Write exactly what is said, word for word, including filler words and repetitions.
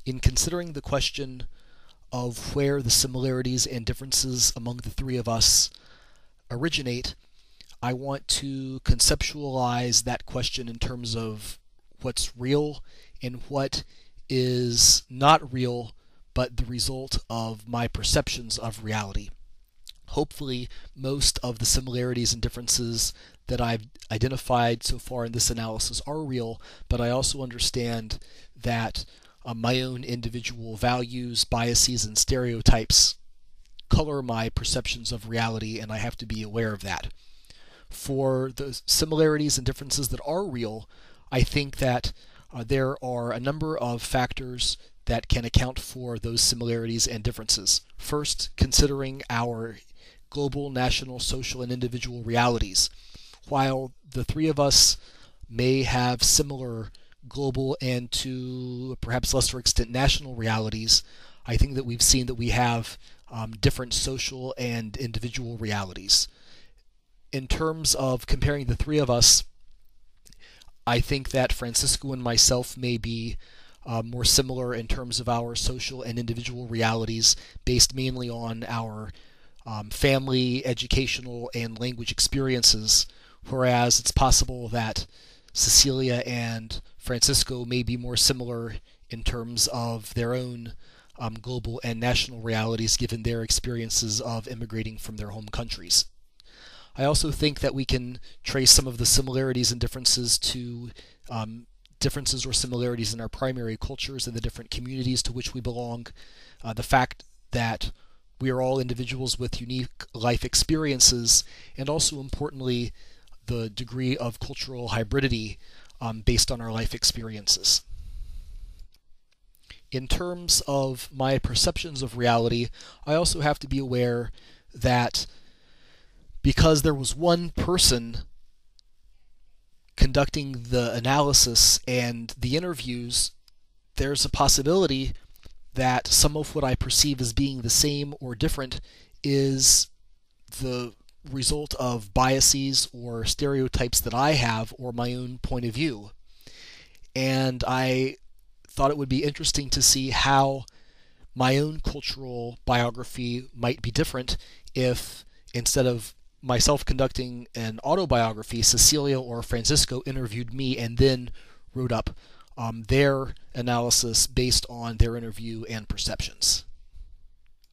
In considering the question of where the similarities and differences among the three of us originate, I want to conceptualize that question in terms of what's real and what is not real, but the result of my perceptions of reality. Hopefully, most of the similarities and differences that I've identified so far in this analysis are real, but I also understand that uh, my own individual values, biases, and stereotypes color my perceptions of reality, and I have to be aware of that. For the similarities and differences that are real, I think that uh, there are a number of factors that can account for those similarities and differences. First, considering our global, national, social, and individual realities. While the three of us may have similar global and to perhaps lesser extent national realities, I think that we've seen that we have um, different social and individual realities. In terms of comparing the three of us, I think that Francisco and myself may be uh, more similar in terms of our social and individual realities, based mainly on our um, family, educational, and language experiences, whereas it's possible that Cecilia and Francisco may be more similar in terms of their own um, global and national realities, given their experiences of immigrating from their home countries. I also think that we can trace some of the similarities and differences to um, differences or similarities in our primary cultures and the different communities to which we belong. Uh, the fact that we are all individuals with unique life experiences, and also importantly, the degree of cultural hybridity um, based on our life experiences. In terms of my perceptions of reality, I also have to be aware that because there was one person conducting the analysis and the interviews, there's a possibility that some of what I perceive as being the same or different is the result of biases or stereotypes that I have or my own point of view. And I thought it would be interesting to see how my own cultural biography might be different if, instead of myself conducting an autobiography, Cecilia or Francisco interviewed me and then wrote up um, their analysis based on their interview and perceptions.